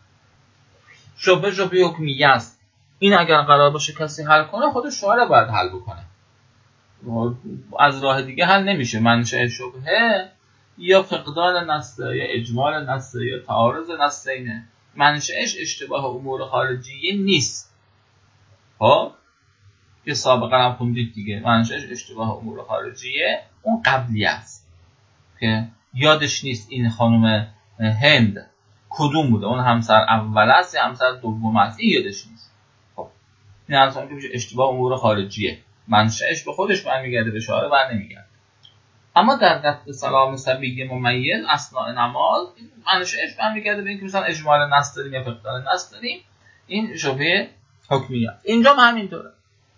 S2: شبهه حکمیه است. این اگر قرار باشه کسی حل کنه، خود شارع باید حل بکنه. از راه دیگه حل نمیشه. منشأ شبهه یا فقدان نصه یا اجمال نصه یا تعارض نصه اینه. منشأش اشتباه امور خارجیه نیست. ها که سابقا هم خوندید دیگه، منشأش اشتباه امور خارجیه، اون قبلی است که یادش نیست این خانم هند کدوم بوده، اون همسر اول است یا همسر دوم است، این یادش نیست. خب این اصلا که میشه اشتباه امور خارجیه، منشأش به خودش برمیگرده، به شاعر برنمیگرده. اما در رد سلام صبی ممیز اثناء نماز منشأش برمیگرده به اینکه مثلا اجمال نص داریم یا فقدان نص داریم، این شبهه حکمیه. اینجا هم همینطوره.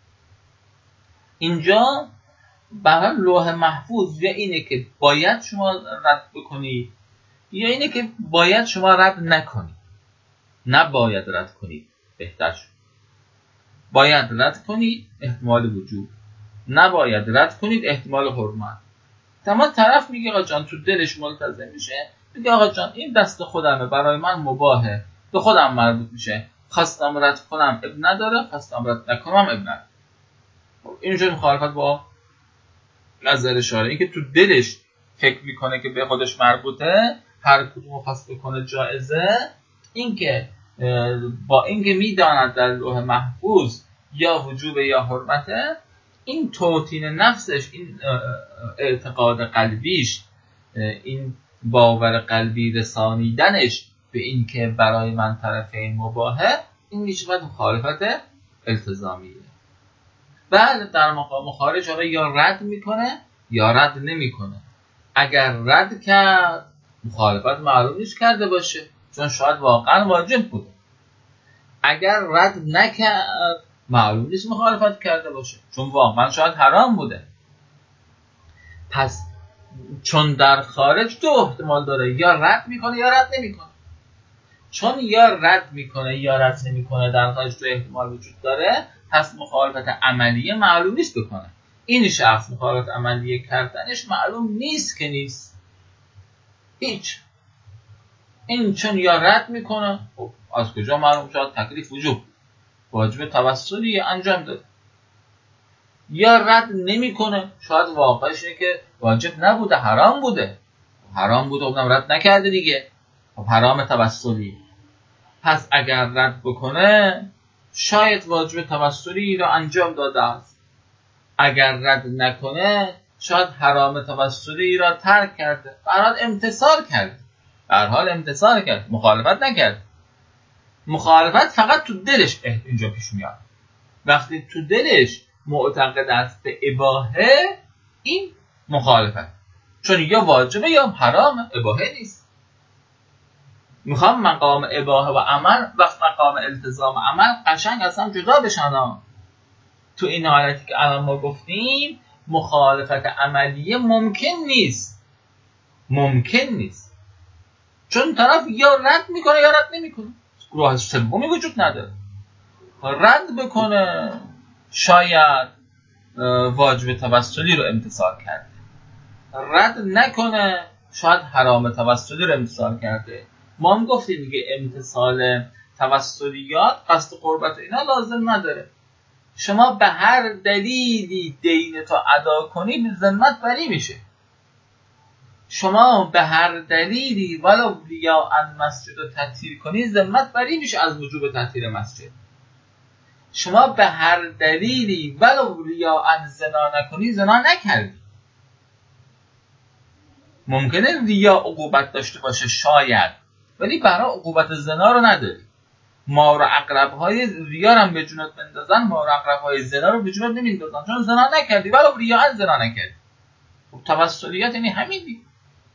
S2: اینجا برای لوح محفوظ یا اینه که باید شما رد بکنید یا اینه که باید شما رد نکنید. نباید رد کنید، بهتر شد. باید رد کنید احتمال وجود، نباید رد کنید احتمال حرمت. تمام طرف میگه آقا جان تو دلش ملتزم میشه، میگه آقا جان این دست خودمه، برای من مباهه، به خودم مربوط میشه، خواستم رد کنم اب نداره، خواستم رد نکنم اب نداره. اینجا مخالفت با نظر شارع. این که تو دلش فکر میکنه که به خودش مربوطه، هر کدوم خواست بکنه جایزه. این که با اینکه میداند در لوح محفوظ یا وجوب یا حرمته، این توطین نفسش، این اعتقاد قلبیش، این باور قلبی رسانیدنش به این که برای من طرفین مباهه، این میشود مخالفت التزامیه. بعد در مقام خارج حالا یا رد میکنه یا رد نمیکنه. اگر رد کرد مخالفت معلوم نیست کرده باشه، چون شاید واقعا واجب بوده. اگر رد نکرد معلوم نیست مخالفت کرده باشه، چون واقعا شاید حرام بوده. پس چون در خارج دو احتمال داره، یا رد میکنه یا رد نمیکنه. چون یا رد میکنه یا رد نمیکنه در خارج دو احتمال وجود داره، پس مخالفت عملیه معلوم نیست بکنه. این شخص مخالفت عملیه کردنش معلوم نیست که نیست هیچ. این چون یا رد میکنه، خب از کجا معلوم شد؟ تکلیف وجوب واجب توسلی انجام داده. یا رد نمیکنه، شاید واقعش اینه که واجب نبوده، حرام بوده. حرام بوده اونم رد نکرده دیگه، خب حرام توسلی. پس اگر رد بکنه شاید واجب توسلی را انجام داده است. اگر رد نکنه شاید حرام توسلی را ترک کرده. به هر حال امتثال کرد، مخالفت نکرد. مخالفت فقط تو دلش اینجا پیش میاد. وقتی تو دلش معتقد است به اباحه، این مخالفت، چون یا واجبه یا حرامه، اباحه نیست. میخوام مقام اباحه و عمل و مقام التزام عمل قشنگ اصلا جدا بشن. تو این حالتی که الان ما گفتیم مخالفت عملیه ممکن نیست، چون طرف یا رد میکنه یا رد نمیکنه، راه سومی وجود نداره. رد بکنه شاید واجب توسلی رو امتثال کرده، رد نکنه شاید حرام توسلی رو امتثال کرده. ما هم گفتیم دیگه امتثال توسلیات قصد قربت اینا لازم نداره. شما به هر دلیلی دین تو ادا کنی به ذمت بری میشه. شما به هر دلیلی ولو ریاء مسجد رو تطهیر کنی ذمت بری میشه از وجوب تطهیر مسجد. شما به هر دلیلی ولو ریاء زنا نکنی، زنا نکردی. ممکنه ریا عقوبت داشته باشه شاید، ولی برای عقوبت زنا رو نداری. مار و عقرب‌های ریا هم به جونت بندازن، مار و عقرب‌های زنا رو به جونت نمیندازن، چون زنا نکردی ولو ریاء زنا نکردی. خب توسلیات یعنی همین دیگه.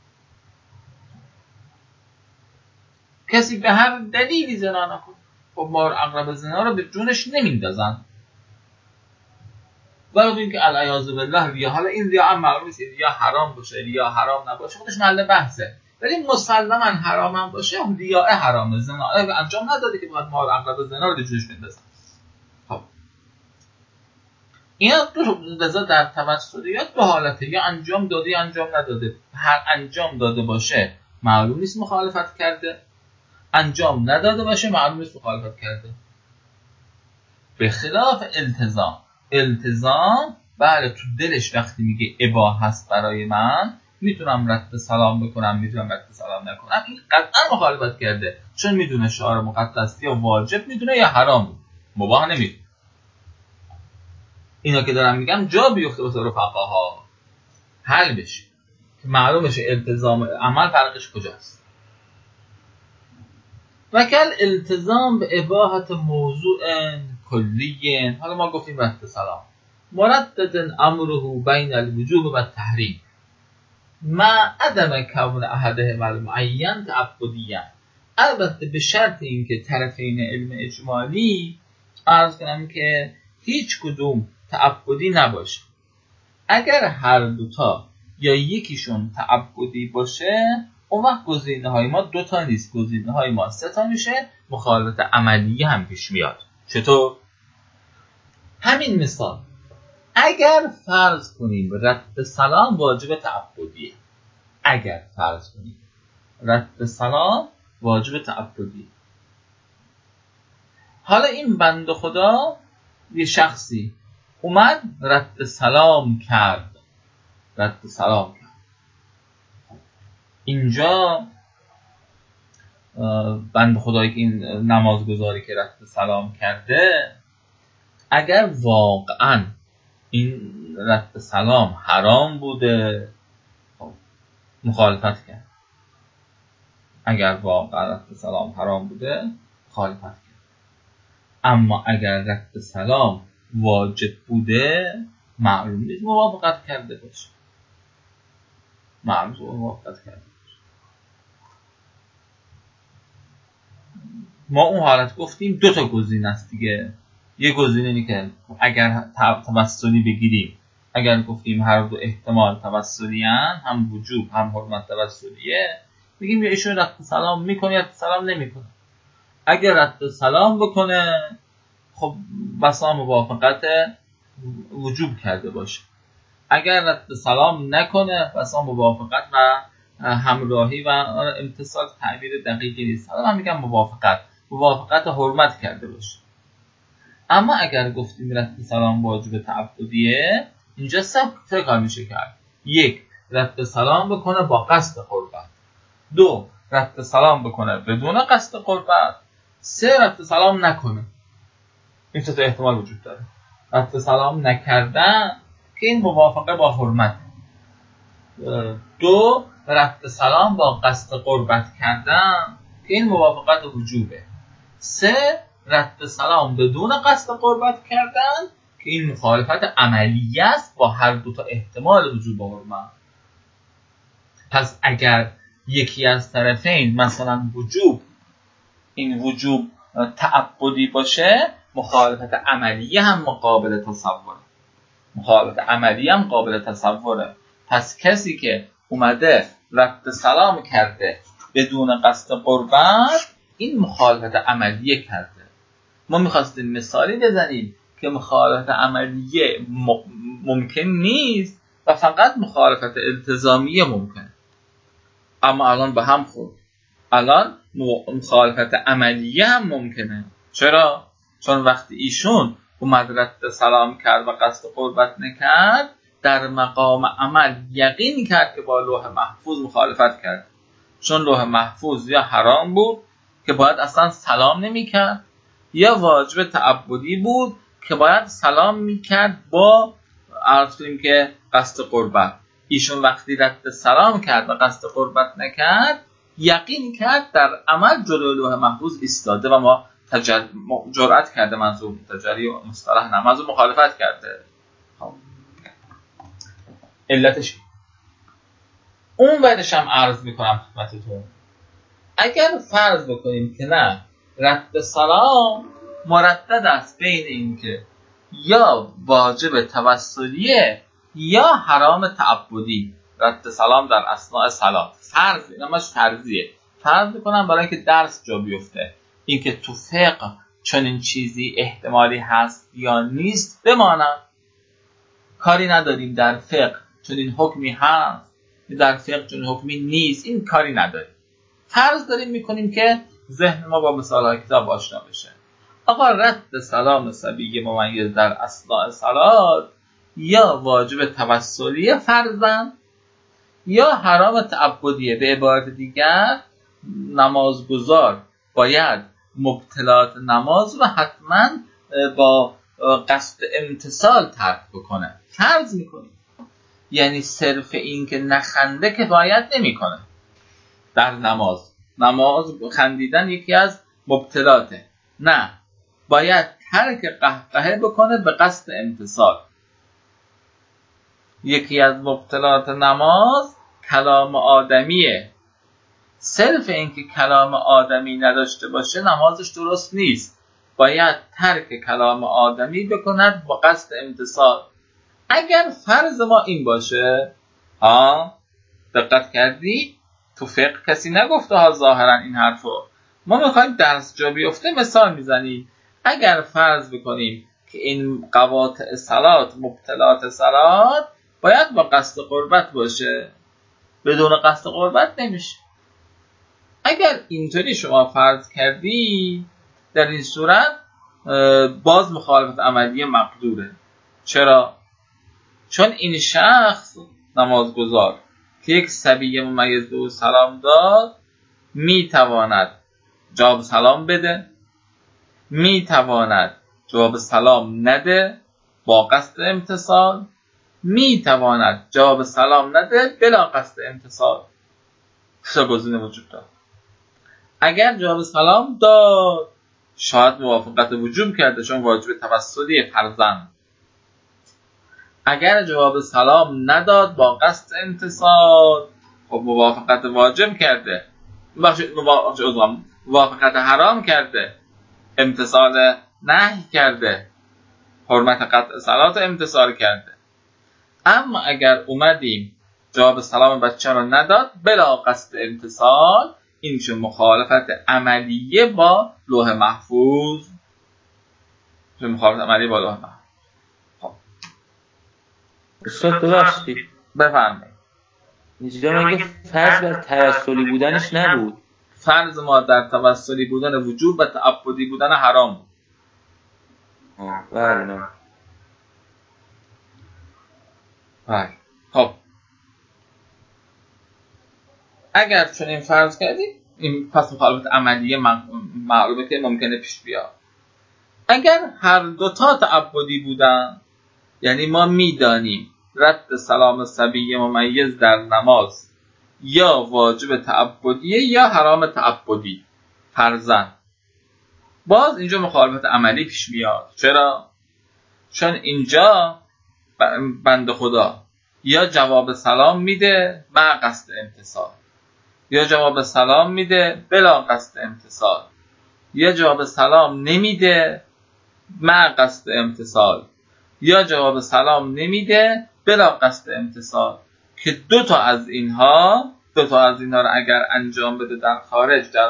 S2: کسی به هر دلیلی زنا نکنه، خب مار و عقرب زنا رو به جونش نمیندازن. ولو اینکه العیاذ بالله ریا، حالا این ریا هم معلوم نیست ریا حرام باشه ریا حرام نباشه، خودش محل بحثه، ولی مسلما حرام هم باشه ریا حرامه، زنا انجام نداده که باید مار و عقرب زنا رو به جونش بندازن. خب اینا دو لذا در توسلیات دو حالته، یا انجام داده یا انجام نداده. هر انجام داده باشه معلوم نیست مخالفت کرده، انجام نداده باشه معلوم نیست مخالفت کرده. به خلاف التزام بله تو دلش وقتی میگه اباحه هست برای من، میتونم رد سلام بکنم میتونم رد سلام نکنم، این قطعا مخالفت کرده، چون میدونه شعار مقدس یا واجب میدونه یا حرام، مباح نمیدونه. اینا که دارم میگم جا بیفته به طور فقها حل بشه. که معلوم بشه التزام عمل فرقش کجاست. و کل التزام به اباحت موضوع کلی، حالا ما گفتیم رد سلام مردد امره بین الوجوب و التحریم مع عدم کون احدهما المعین تعبدیا، البته به شرط اینکه طرفین علم اجمالی عرض کنم که هیچ کدوم تعبدی نباشه. اگر هر دوتا یا یکیشون تعبدی باشه اون وقت گزینه های ما دوتا نیست، گزینه های ما سه تا میشه، مخالفت عملی هم پیش میاد. چطور؟ همین مثال، اگر فرض کنیم رد سلام واجب تعبدیه، اگر فرض کنیم رد سلام واجب تعبدیه، حالا این بنده خدا یه شخصی اومد رد سلام کرد، اینجا بنده خدایی که این نمازگزاری که رد سلام کرده، اگر واقعا این رد سلام حرام بوده مخالفت کرد، اگر واقعا رد سلام حرام بوده مخالفت کرد. اما اگر رد سلام واجب بوده معلوم نیست موافقت کرده باشه، ما اون حالت گفتیم دو تا گزینه است دیگه. یه گزینه اینه که اگر توسلی بگیریم، اگر گفتیم هر دو احتمال توسلی هن، هم وجوب هم حرمت توسلیه، بگیم یا ایشون رد سلام میکنه یا رد سلام نمیکنه. اگر رد سلام بکنه خب بسا موافقت وجوب کرده باشه، اگر رد سلام نکنه بسا موافقت و همراهی و امتصال تعبیر دقیقی نیست، حالا من میگم موافقت حرمت کرده باشه. اما اگر گفتیم رد سلام واجب تعبدیه، اینجا سه کار میشه کرد. یک، رد سلام بکنه با قصد قربت. دو، رد سلام بکنه بدون قصد قربت. سه، رد سلام نکنه. این سه تا احتمال وجود داره. رد سلام نکردن که این موافقه با حرمت. دو، رد سلام با قصد قربت کردن که این موافقت وجوبه. سه، رد سلام بدون قصد قربت کردن که این مخالفت عملی است با هر دو تا احتمال وجوب و حرمت. پس اگر یکی از طرفین مثلا این وجوب تعبدی باشه، مخالفت عملی هم قابل تصوره. پس کسی که اومده رد سلام کرده بدون قصد قربت، این مخالفت عملیه کرده. ما میخواستیم مثالی بزنیم که مخالفت عملیه ممکن نیست و فقط مخالفت التزامیه ممکنه. اما الان به هم خورد، الان مخالفت عملیه هم ممکنه. چرا؟ چون وقتی ایشون اومد رد سلام کرد و قصد قربت نکرد، در مقام عمل یقین کرد که با لوح محفوظ مخالفت کرد، چون لوح محفوظ یا حرام بود که باید اصلا سلام نمیکرد، یا واجب تعبدی بود که باید سلام میکرد با عرض کنیم که قصد قربت. ایشون وقتی رد سلام کرد و قصد قربت نکرد، یقین کرد در عمل جلوی لوح محفوظ ایستاده و ما جرأت کرده، منظور تجری و مصطلح نماز مخالفت کرده. علتش اون بعدش هم عرض میکنم خدمتتون. اگر فرض بکنیم که نه، رد سلام مردد است بین این که یا واجب توسلیه یا حرام تعبدی، رد سلام در اثناء صلات، فرض اینماش فرضیه، فرض میکنم برای اینکه درس جا بیفته، این که تو فقه چنین چیزی احتمالی هست یا نیست بماند، کاری نداریم در فقه چنین حکمی هست در فقه چنین حکمی نیست، این کاری نداریم. فرض داریم میکنیم که ذهن ما با مثالهای کتاب آشنا بشه. آقا رد سلام صبی ممیز در اثناء صلات یا واجب توسلیه فرضاً یا حرام تعبدیه. به عبارت دیگر نمازگزار باید مبتلات نماز رو حتما با قصد امتصال ترک بکنه. فرض میکنیم یعنی صرف این که نخنده کفایت نمیکنه در نماز خندیدن یکی از مبتلاته، نه، باید ترک قهقهه بکنه به قصد امتثال. یکی از مبتلات نماز کلام آدمیه، صرف این که کلام آدمی نداشته باشه نمازش درست نیست، باید ترک کلام آدمی بکند با قصد امتثال. اگر فرض ما این باشه، دقت کردی؟ تو فقه کسی نگفته ها ظاهرا این حرفو، ما میخوایم درس جا بیفته مثال میزنیم. اگر فرض بکنیم که این قواطع صلات مبتلات صلات باید با قصد قربت باشه، بدون قصد قربت نمیشه. اگر اینطوری شما فرض کردی، در این صورت باز مخالفت عملی مقدوره. چرا؟ چون این شخص نمازگزار که یک صبی ممیز به او سلام داد میتواند جواب سلام بده، میتواند جواب سلام نده با قصد امتثال، میتواند جواب سلام نده بلا قصد امتثال. سه گزینه وجود دارد. اگر جواب سلام داد شاید موافقت وجوب کرده چون واجب توسلی فرزند. اگر جواب سلام نداد با قصد امتثال، خب موافقت واجب کرده، موافقت حرام کرده، امتثال نهی کرده، حرمت قطع صلات امتثال کرده. اما اگر اومدیم جواب سلام بچه رو نداد بلا قصد امتثال، این میشه مخالفت عملیه با لوح محفوظ. مخالفت عملیه با لوح محفوظ. خب
S3: استاد ببخشید
S2: بفرمایید.
S3: اینجا مگه فرض بر توسلی بودنش نبود؟
S2: فرض ما در توسلی بودن وجوب و تعبدی بودن حرام بود.
S3: بله.
S2: خب اگر چون این فرض کردیم، این پس مخالفت عملیه معلومه که ممکنه پیش بیاد. اگر هر دوتا تعبدی بودن، یعنی ما میدانیم رد سلام صبی ممیز در نماز یا واجب تعبدیه یا حرام تعبدی فرضاً، باز اینجا مخالفت عملی پیش میاد. چرا؟ چون اینجا بنده خدا یا جواب سلام میده مع قصد امتثال، یا جواب سلام میده بلا قصد امتثال، یا جواب سلام نمیده مع قصد امتثال، یا جواب سلام نمیده بلا قصد امتثال. که دو تا از اینها رو اگر انجام بده در خارج، در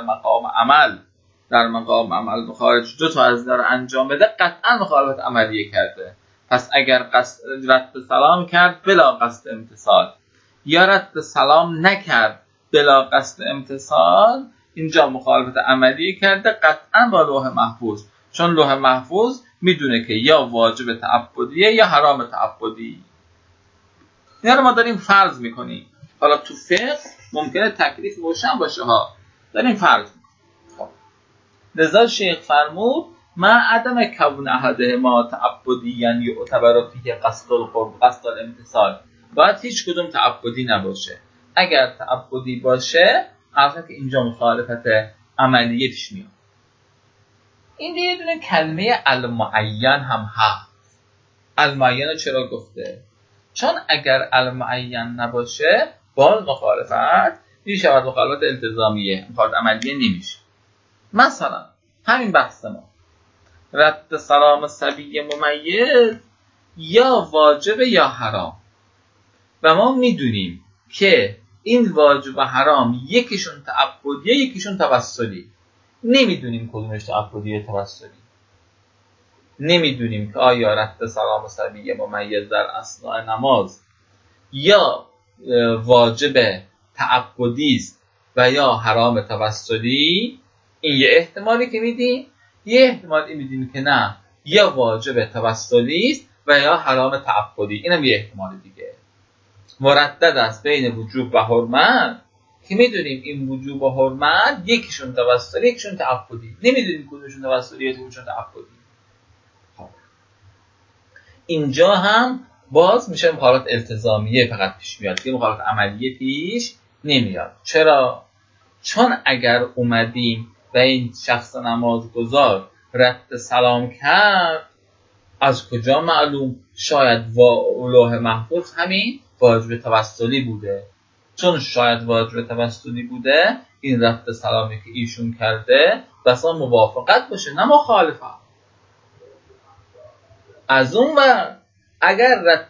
S2: مقام عمل خارج، دو تا از اینا رو انجام بده قطعا مخالفت عملیه کرده. پس اگر رد سلام کرد بلا قصد امتثال یا رد سلام نکرد بلا قصد امتثال، اینجا مخالفت عملیه کرده قطعا با لوح محفوظ، چون لوح محفوظ میدونه که یا واجب تعبدیه یا حرام تعبدی. اینا رو ما داریم فرض میکنیم. حالا تو فقه ممکنه تکلیف روشن باشه ها، داریم فرض میکنیم. خب لذا شیخ فرمود ما عدم کون احدهما تعبدیاً یعتبر فیه قصد الامتثال، باید هیچ کدوم تعبدی نباشه. اگر تعبدی باشه البته که اینجا مخالفت عملیه پیش میاد. این یه دونه کلمه المعین هم هست. المعین چرا گفته؟ چون اگر المعین نباشه باز مخالفت میشود مخالفت التزامیه، مخالفت عملیه نمیشه. مثلا همین بحث ما رد سلام صبی ممیز یا واجب یا حرام، و ما میدونیم که این واجب و حرام یکیشون تعبدیه یکیشون توسلی. نمیدونیم کدومش تعبدیه توسلی، نمیدونیم که آیا رد سلام صبی ممیز در اثناء نماز یا واجب تعبدی است و یا حرام توسلی. این یه احتمالی که میدیم. یه احتمالی میدیم که نه، یا واجب توسلی است و یا حرام تعبدی. اینم یه احتمال دیگه. مردد است بین وجوب و حرمت که میدونیم این وجوب و حرمت یکیشون توسلی یکیشون تعبدی، نمیدونیم کدومشون توسلی یا کدومشون تعبدی. اینجا هم باز میشه مخالفت التزامیه فقط پیش میاد که مخالفت عملیه پیش نمیاد. چرا؟ چون اگر اومدیم و این شخص نمازگزار رد سلام کرد، از کجا معلوم؟ شاید لوح محفوظ همین واجب توسلی بوده. چون شاید واجب توسلی بوده، این رد سلامی که ایشون کرده بسا موافقت باشه نه مخالفت. از اون ور اگر رد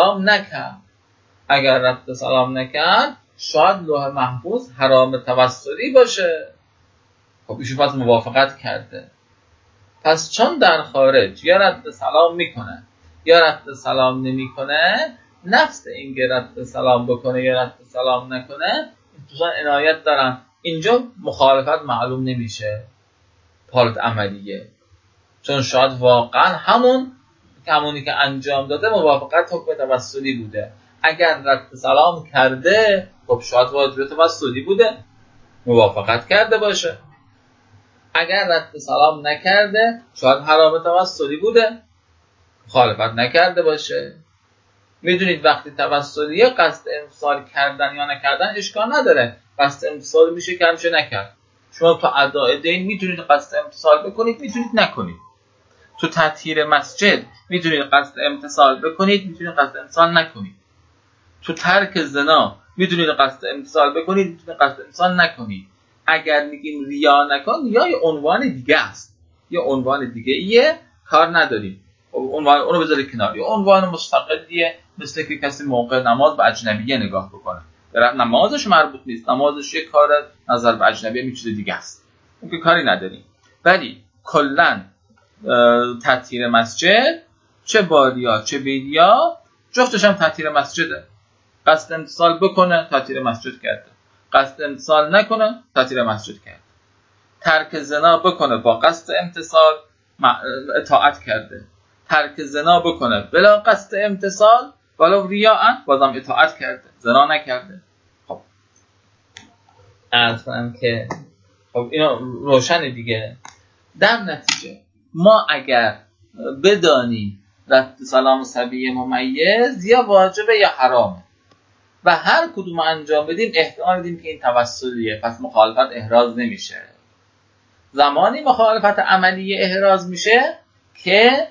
S2: سلام نکرد شاید لوح محفوظ حرام توسلی باشه. خب ایشون پس موافقت کرده. پس چون در خارج یا رد سلام میکنه یا رد سلام نمیکنه، نفس این که رد سلام بکنه یا رد سلام نکنه دوستان عنایت دارن اینجا مخالفت معلوم نمیشه حالت عملیه. چون شاید واقعا همونی که انجام داده موافقت حکم توسلی بوده. اگر رد سلام کرده خب شاید واجب توسلی بوده، موافقت کرده باشه. اگر رد سلام نکرده شاید حرام توسلی بوده، مخالفت نکرده باشه. میدونید وقتی توسلیه قصد امسال کردن یا نکردن اشکال نداره. قصد امسال میشه که میشه نکرد. شما تو اداء دین میتونید قصد امسال بکنید، میتونید نکنید. تو تطهیر مسجد میتونید قصد امتثال بکنید، میتونید قصد امتثال نکنید. تو ترک زنا میتونید قصد امتثال بکنید، میتونید قصد امتثال نکنید. اگر میگیم ریا نکن، یا یه عنوان دیگه است، یه عنوان دیگه ایه، کار نداریم عنوان اونو بذارید کنار. یه عنوان مستقلیه، مثل که کسی موقع نماز به اجنبیه نگاه بکنه. در نمازش مربوط نیست، نمازش یه کار نظر به اجنبیه میچیز دیگه است، اون که کاری نداریم. ولی کلا تطهیر مسجد، چه باریا چه بیدیا، جفتش هم تطهیر مسجده. قصد امتثال بکنه تطهیر مسجد کرده، قصد امتثال نکنه تطهیر مسجد کرده. ترک زنا بکنه با قصد امتثال اطاعت کرده، ترک زنا بکنه بلا قصد امتثال ولو ریاء بازم اطاعت کرده، زنا نکرده. خب اصلا که خب اینا روشن دیگه. در نتیجه ما اگر بدانیم رد سلام صبی ممیز یا واجبه یا حرامه و هر کدوم انجام بدیم، احتمال بدیم که این توسلیه، پس مخالفت احراز نمیشه. زمانی مخالفت عملی احراز میشه که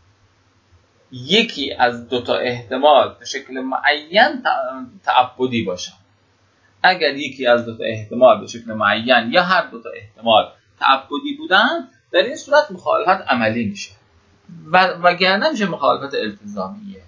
S2: یکی از دوتا احتمال به شکل معین تعبدی باشه. اگر یکی از دوتا احتمال به شکل معین یا هر دوتا احتمال تعبدی بودن، در این صورت مخالفت عملی میشه وگرنه میشه مخالفت التزامیه.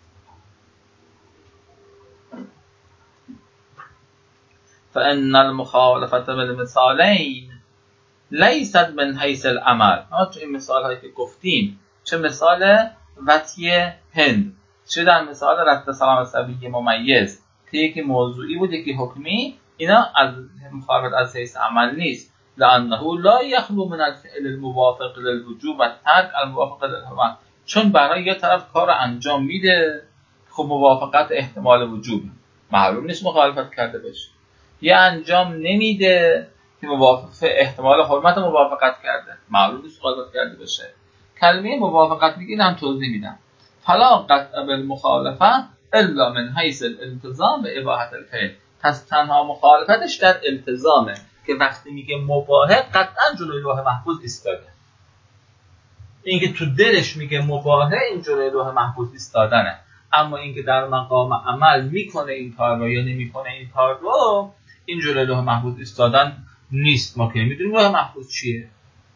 S2: فإن المخالفة بالمثالين لیست من حیث العمل. تو این مثال هایی که گفتیم، چه مثال وطی هند، چه در مثال رد سلام صبی ممیز که یکی موضوعی بود یکی حکمی، اینا از مخالفت از حیث عمل نیست. لأنه لا يخلو من الفعل الموافق للوجوب و ترک الموافق للحرمت. چون برای یه طرف کار انجام میده، خب موافقت احتمال وجوب معلوم نیست مخالفت کرده باشه، یه انجام نمیده که موافق احتمال حرمت موافقت کرده، معلوم نیست مخالفت کرده باشه. کلمه موافقت میگم توضیح میدم. فلا قطع بالمخالفه الا من حیث الالتزام و اباحت الفعل. پس تنها مخالفتش در التزامه که وقتی میگه مباح قطعا جلوی لوح محفوظ ایستاده. اینکه تو دلش میگه مباحه، این جلوی لوح محفوظ ایستادنه. اما اینکه در مقام عمل میکنه این کار رو یا نمیکنه این کار رو، این جلوی لوح محفوظ ایستادن نیست. ما که میدونیم لوح محفوظ چیه.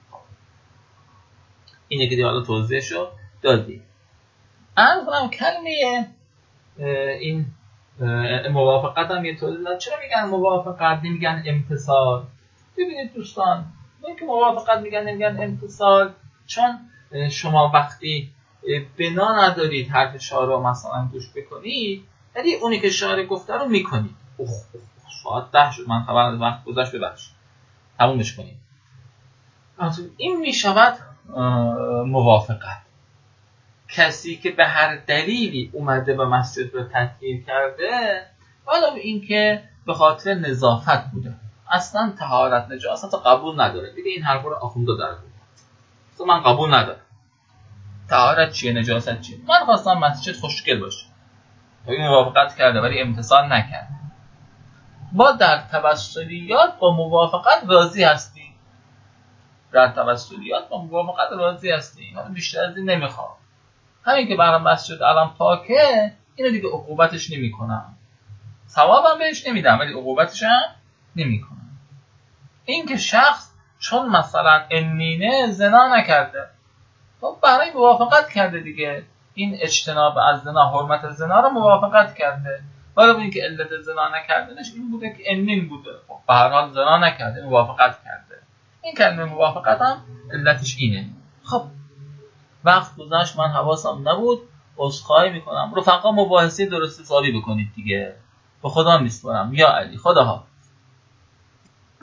S2: اینه که دیگه توضیحشو دادیم. اصلا کلمه این موافقت هم یه توضیح داد. چرا میگن موافقت نمیگن امتثال؟ ببینید دوستان، این که موافقت میگن نمیگن امتثال، چون شما وقتی بنا ندارید حرف شارع رو مثلا گوش بکنید، ولی اونی که شارع گفته رو میکنید. ساعت 10 شد، من خبر از وقت گذشت، ببخشید، تمومش کنید. این میشود موافقت. کسی که به هر دلیلی اومده به مسجد رو تطهیر کرده، حالا این که به خاطر نظافت بوده، اصلا طهارت نجاست قبول نداره، دیگه این حرفا رو آخونده در بود، من قبول ندارم. طهارت چیه، نجاست چیه. من خواستم مسجد خوشگل باشه، این موافقت کرده ولی امتثال نکرد. ما در توسلیات با موافقت راضی هستیم، در توسلیات با موافقت راضی هستیم، من بیشتر از این نمیخوام. همین که برام مسجد الان پاکه، اینو دیگه عقوبتش نمیکنم، ثوابم بهش نمیدم ولی عقوبتش هم نمیکنم. این که شخص چون مثلا انینه زنا نکرده، خب برای موافقت کرده دیگه، این اجتناب از زنا، حرمت زنا رو موافقت کرده، ولی این که علت زنا نکردنش این بوده که انین بوده، خب به هر حال زنا نکرده، موافقت کرده. این کلمه موافقت هم علتش اینه. خب وقت گذشت، من حواسم نبود، عذرخواهی میکنم. رفقا مباحثه درست حسابی بکنید دیگه، به خدا میسپارم. یا علی، خداها.